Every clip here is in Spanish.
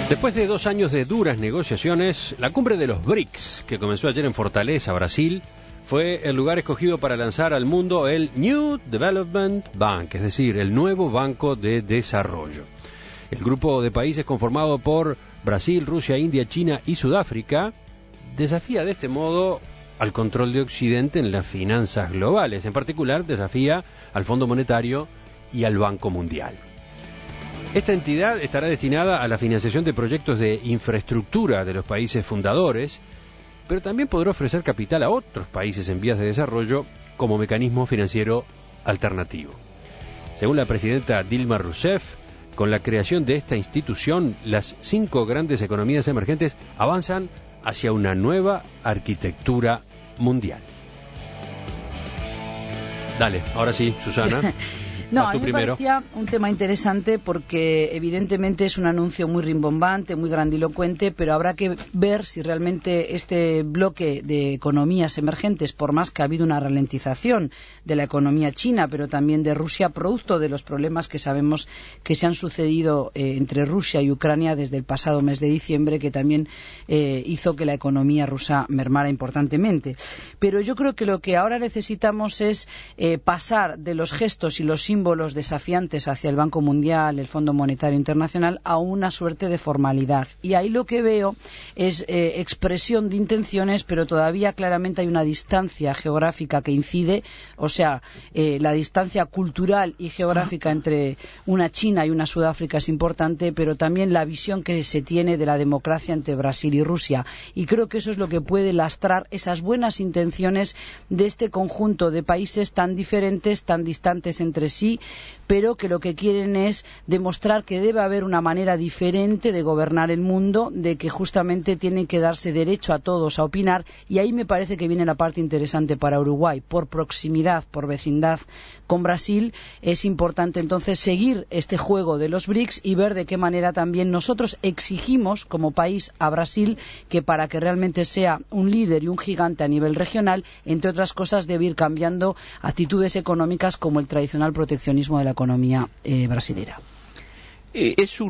Después de 2 años de duras negociaciones, la cumbre de los BRICS, que comenzó ayer en Fortaleza, Brasil, fue el lugar escogido para lanzar al mundo el New Development Bank, es decir, el nuevo Banco de Desarrollo. El grupo de países conformado por Brasil, Rusia, India, China y Sudáfrica desafía de este modo al control de Occidente en las finanzas globales. En particular, desafía al Fondo Monetario y al Banco Mundial. Esta entidad estará destinada a la financiación de proyectos de infraestructura de los países fundadores, pero también podrá ofrecer capital a otros países en vías de desarrollo como mecanismo financiero alternativo. Según la presidenta Dilma Rousseff, con la creación de esta institución, las 5 grandes economías emergentes avanzan hacia una nueva arquitectura mundial. Dale, ahora sí, Susana. No, a mí me parecía un tema interesante porque evidentemente es un anuncio muy rimbombante, muy grandilocuente, pero habrá que ver si realmente este bloque de economías emergentes, por más que ha habido una ralentización de la economía china, pero también de Rusia, producto de los problemas que sabemos que se han sucedido entre Rusia y Ucrania desde el pasado mes de diciembre, que también hizo que la economía rusa mermara importantemente. Pero yo creo que lo que ahora necesitamos es pasar de los gestos y los símbolos desafiantes hacia el Banco Mundial, el Fondo Monetario Internacional, a una suerte de formalidad. Y ahí lo que veo es expresión de intenciones, pero todavía claramente hay una distancia geográfica que incide, o sea, la distancia cultural y geográfica entre una China y una Sudáfrica es importante, pero también la visión que se tiene de la democracia entre Brasil y Rusia. Y creo que eso es lo que puede lastrar esas buenas intenciones de este conjunto de países tan diferentes, tan distantes entre sí, pero que lo que quieren es demostrar que debe haber una manera diferente de gobernar el mundo, de que justamente tienen que darse derecho a todos a opinar, y ahí me parece que viene la parte interesante para Uruguay. Por proximidad, por vecindad con Brasil, es importante entonces seguir este juego de los BRICS y ver de qué manera también nosotros exigimos como país a Brasil que para que realmente sea un líder y un gigante a nivel regional, entre otras cosas, debe ir cambiando actitudes económicas como el tradicional proteccionismo de la economía brasilera. Es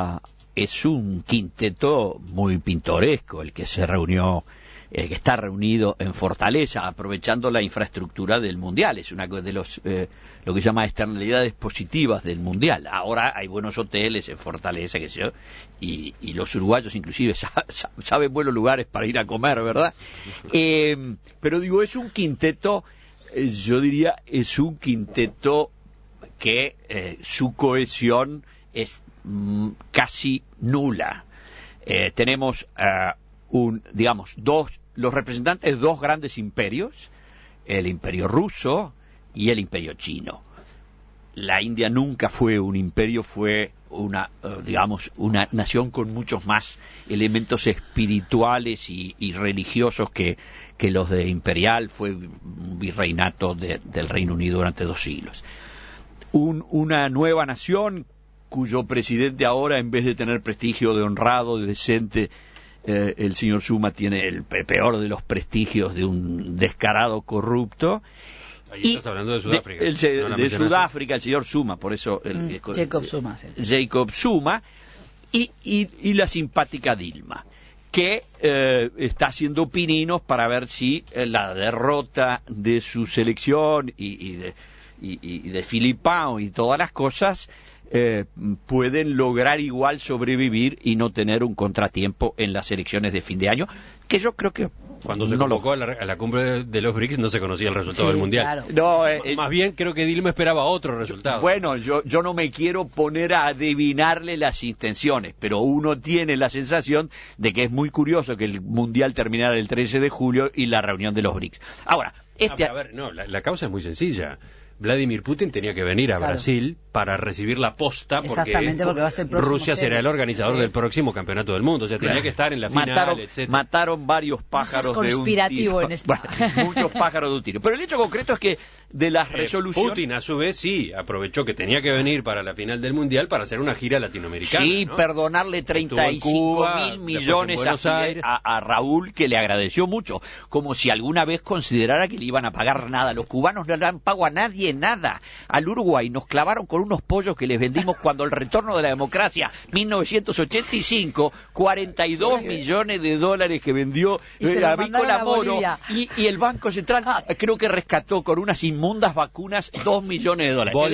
un quinteto muy pintoresco el que que está reunido en Fortaleza, aprovechando la infraestructura del Mundial. Es una de lo que se llama externalidades positivas del Mundial. Ahora hay buenos hoteles en Fortaleza, qué sé yo, y los uruguayos inclusive saben buenos lugares para ir a comer, ¿verdad? Pero digo, es un quinteto, yo diría, es un quinteto que su cohesión es casi nula. Tenemos los representantes de 2 grandes imperios, el imperio ruso y el imperio chino. La India nunca fue un imperio, fue una nación con muchos más elementos espirituales y religiosos que los de imperial. Fue un virreinato del Reino Unido durante 2 siglos. Una nueva nación cuyo presidente ahora, en vez de tener prestigio de honrado, de decente, el señor Zuma tiene el peor de los prestigios de un descarado corrupto. Ahí estás hablando de Sudáfrica. De Sudáfrica, el señor Zuma, por eso... Jacob Zuma. Sí. Jacob Zuma y la simpática Dilma, que está haciendo pininos para ver si la derrota de su selección y de Filipao y todas las cosas pueden lograr igual sobrevivir y no tener un contratiempo en las elecciones de fin de año, que yo creo que cuando se convocó a la cumbre de los BRICS no se conocía el resultado del Mundial. Claro. Más bien creo que Dilma esperaba otro resultado. Bueno, yo no me quiero poner a adivinarle las intenciones, pero uno tiene la sensación de que es muy curioso que el Mundial terminara el 13 de julio y la reunión de los BRICS. Ahora, la causa es muy sencilla. Vladimir Putin tenía que venir a Brasil para recibir la posta porque va a ser Rusia será el organizador del próximo campeonato del mundo, o sea, tenía que estar en la final, etc. Mataron varios pájaros de un tiro. En esto. Muchos pájaros de un tiro. Pero el hecho concreto es que de las resoluciones. Putin, a su vez, sí, aprovechó que tenía que venir para la final del Mundial para hacer una gira latinoamericana. Sí, ¿no? perdonarle 35.000 millones a Raúl, que le agradeció mucho, como si alguna vez considerara que le iban a pagar nada. Los cubanos no le han pago a nadie nada. Al Uruguay nos clavaron con unos pollos que les vendimos cuando el retorno de la democracia, 1985, 42 millones de dólares que vendió la Avícola Moro, y el Banco Central creo que rescató con unas inmundas vacunas 2 millones de dólares.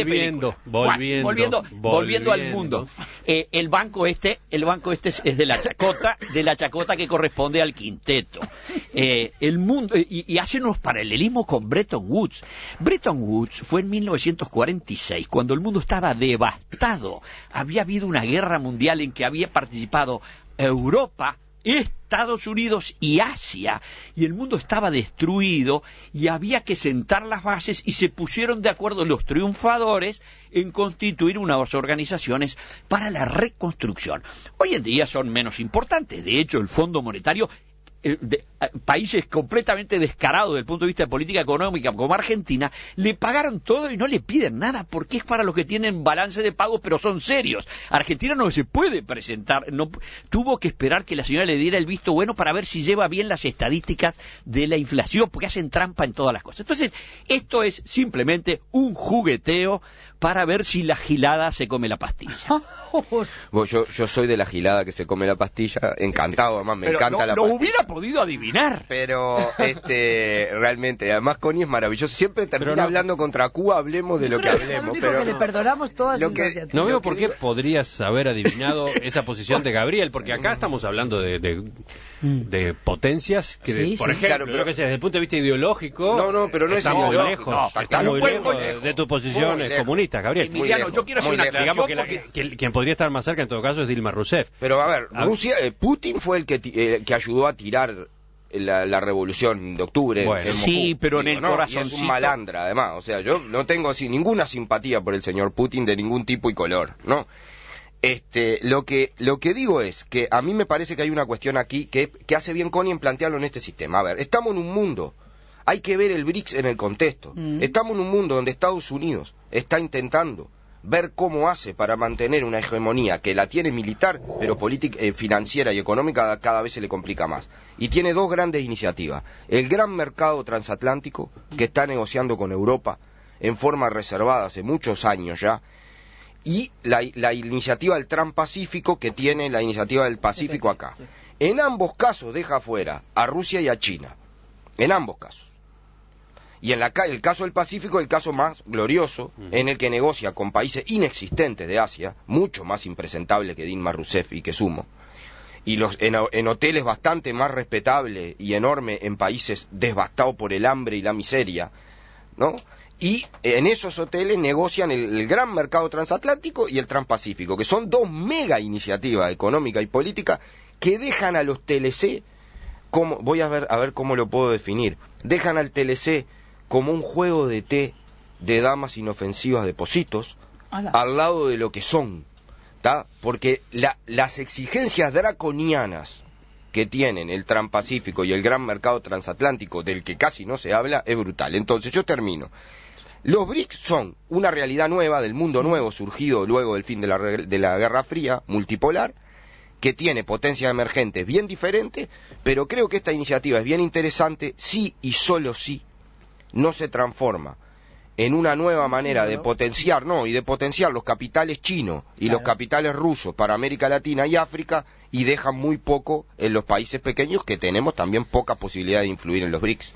Volviendo al mundo. El banco este es de la chacota que corresponde al quinteto. El mundo, y hace unos paralelismos con Bretton Woods. Bretton Woods fue en 1946, cuando el mundo estaba devastado. Había habido una guerra mundial en que había participado Europa, Estados Unidos y Asia, y el mundo estaba destruido y había que sentar las bases, y se pusieron de acuerdo los triunfadores en constituir unas organizaciones para la reconstrucción. Hoy en día son menos importantes. De hecho, el Fondo Monetario, países completamente descarados desde el punto de vista de política económica como Argentina, le pagaron todo y no le piden nada, porque es para los que tienen balance de pagos pero son serios. Argentina no se puede presentar, tuvo que esperar que la señora le diera el visto bueno para ver si lleva bien las estadísticas de la inflación, porque hacen trampa en todas las cosas. Entonces, esto es simplemente un jugueteo para ver si la gilada se come la pastilla. Bueno, yo soy de la gilada que se come la pastilla, encantado, además me encanta la pastilla. Lo hubiera podido adivinar. Pero realmente, además Connie es maravilloso, siempre termina hablando contra Cuba, hablemos de lo que hablemos. Pero le perdonamos todas sus iniciativas. No veo por qué podrías haber adivinado esa posición de Gabriel, porque acá estamos hablando de potencias que, sí, por ejemplo, claro, creo que desde el punto de vista ideológico, pero no es estamos ideológico. lejos, estamos muy lejos de tu posición comunista, Gabriel. Emiliano, yo quiero hacer una aclaración. Digamos que quien podría estar más cerca en todo caso es Dilma Rousseff. Pero a ver, Putin fue el que ayudó a tirar la revolución de octubre. Bueno, en Moscú, sí, pero en el corazoncito. Y es un malandra, además. O sea, yo no tengo ninguna simpatía por el señor Putin de ningún tipo y color, ¿no? Lo que digo es que a mí me parece que hay una cuestión aquí que hace bien Connie en plantearlo en este sistema. A ver, estamos en un mundo, hay que ver el BRICS en el contexto. Estamos en un mundo donde Estados Unidos está intentando ver cómo hace para mantener una hegemonía que la tiene militar, pero financiera y económica cada vez se le complica más. Y tiene dos grandes iniciativas. El gran mercado transatlántico, que está negociando con Europa en forma reservada hace muchos años ya, y la iniciativa del Transpacífico, que tiene la iniciativa del Pacífico acá. En ambos casos deja fuera a Rusia y a China. En ambos casos. Y en el caso del Pacífico, el caso más glorioso, en el que negocia con países inexistentes de Asia, mucho más impresentables que Dilma Rousseff y que Sumo, y en hoteles bastante más respetables y enormes en países devastados por el hambre y la miseria, ¿no? Y en esos hoteles negocian el gran mercado transatlántico y el Transpacífico, que son dos mega iniciativas económicas y políticas que dejan a los TLC, voy a ver cómo lo puedo definir, dejan al TLC como un juego de té de damas inofensivas de Positos, al lado de lo que son, ¿tá? Porque las exigencias draconianas que tienen el Transpacífico y el gran mercado transatlántico, del que casi no se habla, es brutal. Entonces yo termino. Los BRICS son una realidad nueva, del mundo nuevo, surgido luego del fin de la Guerra Fría, multipolar, que tiene potencias emergentes bien diferentes, pero creo que esta iniciativa es bien interesante si y solo si no se transforma en una nueva manera de potenciar, los capitales chinos y los capitales rusos para América Latina y África, y dejan muy poco en los países pequeños, que tenemos también poca posibilidad de influir en los BRICS.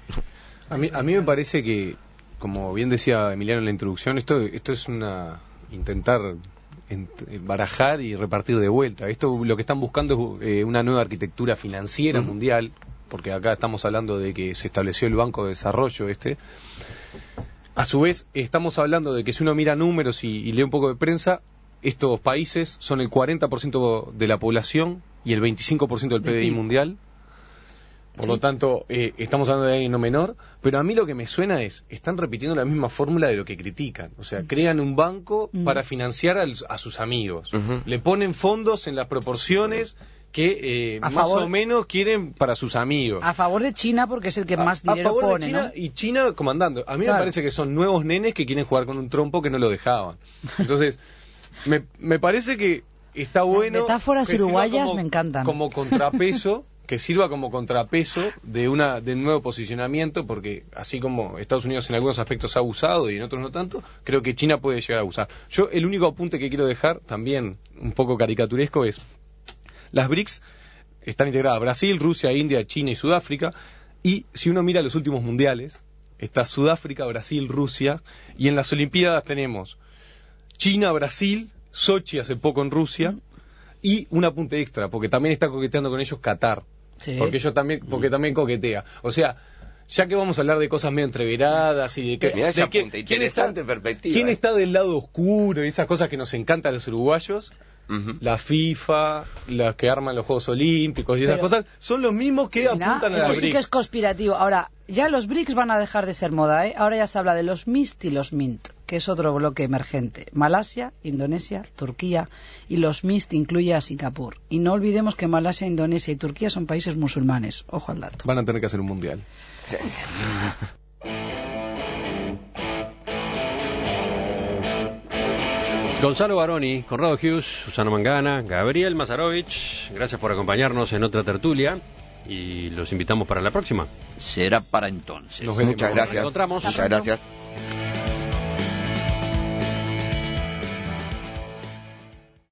A mí me parece que, como bien decía Emiliano en la introducción, esto es intentar barajar y repartir de vuelta. Esto lo que están buscando es una nueva arquitectura financiera mundial, porque acá estamos hablando de que se estableció el Banco de Desarrollo A su vez, estamos hablando de que si uno mira números y lee un poco de prensa, estos países son el 40% de la población y el 25% del PBI mundial. Por lo tanto, estamos hablando de alguien no menor, pero a mí lo que me suena están repitiendo la misma fórmula de lo que critican. O sea, crean un banco para financiar a sus amigos. Le ponen fondos en las proporciones que más favor, o menos quieren para sus amigos. A favor de China porque es el que más dinero a favor pone, de China, ¿no? y China comandando. A mí me parece que son nuevos nenes que quieren jugar con un trompo que no lo dejaban. Entonces, me parece que está bueno. Las metáforas que uruguayas me encantan. Como contrapeso, que sirva como contrapeso de un nuevo posicionamiento, porque así como Estados Unidos en algunos aspectos ha abusado y en otros no tanto, creo que China puede llegar a abusar. Yo el único apunte que quiero dejar, también un poco caricaturesco, es las BRICS están integradas Brasil, Rusia, India, China y Sudáfrica, y si uno mira los últimos mundiales, está Sudáfrica, Brasil, Rusia, y en las Olimpiadas tenemos China, Brasil, Sochi hace poco en Rusia, y un apunte extra, porque también está coqueteando con ellos Qatar, sí. porque también coquetea. O sea, ya que vamos a hablar de cosas medio entreveradas y de Mirá ese apunte, interesante perspectiva. ¿Quién está del lado oscuro y esas cosas que nos encantan a los uruguayos? La FIFA, las que arman los Juegos Olímpicos y esas cosas, son los mismos que apuntan a las BRICS. Eso BRICS. sí que es conspirativo. Ahora, ya los BRICS van a dejar de ser moda, ¿eh? Ahora ya se habla de los MIST y los MINT, que es otro bloque emergente. Malasia, Indonesia, Turquía, y los MIST incluye a Singapur. Y no olvidemos que Malasia, Indonesia y Turquía son países musulmanes. Ojo al dato. Van a tener que hacer un mundial. Gonzalo Baroni, Conrado Hughes, Susana Mangana, Gabriel Mazarovich, gracias por acompañarnos en otra tertulia y los invitamos para la próxima. Será para entonces. Muchas gracias. Nos encontramos. Muchas gracias.